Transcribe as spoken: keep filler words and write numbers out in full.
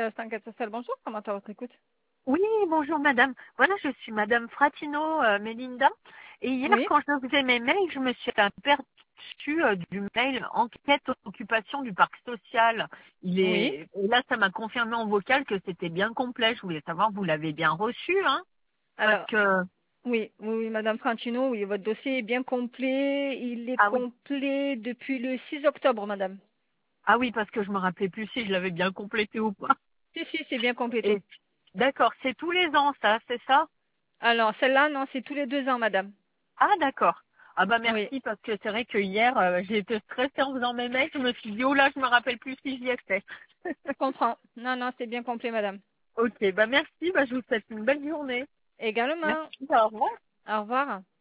Stanquette Social, bonjour, comment à votre écoute? Oui, bonjour madame. Voilà, je suis madame Fratino euh, Melinda. Et hier, Oui, quand je faisais mes mails, je me suis aperçue euh, du mail enquête occupation du parc social. Il oui. est et là, ça m'a confirmé en vocal que c'était bien complet. Je voulais savoir, vous l'avez bien reçu, hein? Parce Alors, que oui, oui, oui, Madame Frantino, oui, votre dossier est bien complet. Il est ah oui, complet depuis le six octobre, Madame. ah oui, parce que je me rappelais plus si je l'avais bien complété ou pas. Si, si, c'est bien complété. Et d'accord, c'est tous les ans, ça, c'est ça? Alors, celle-là, non, c'est tous les deux ans, Madame. Ah d'accord. Ah bah Oui, merci parce que c'est vrai que hier euh, j'ai été stressée en faisant mes mails, je me suis dit oh là je me rappelle plus si j'y étais. je comprends. Non, non, c'est bien complet, Madame. Ok, bah merci, bah je vous souhaite une belle journée. Également, Merci, au revoir. au revoir.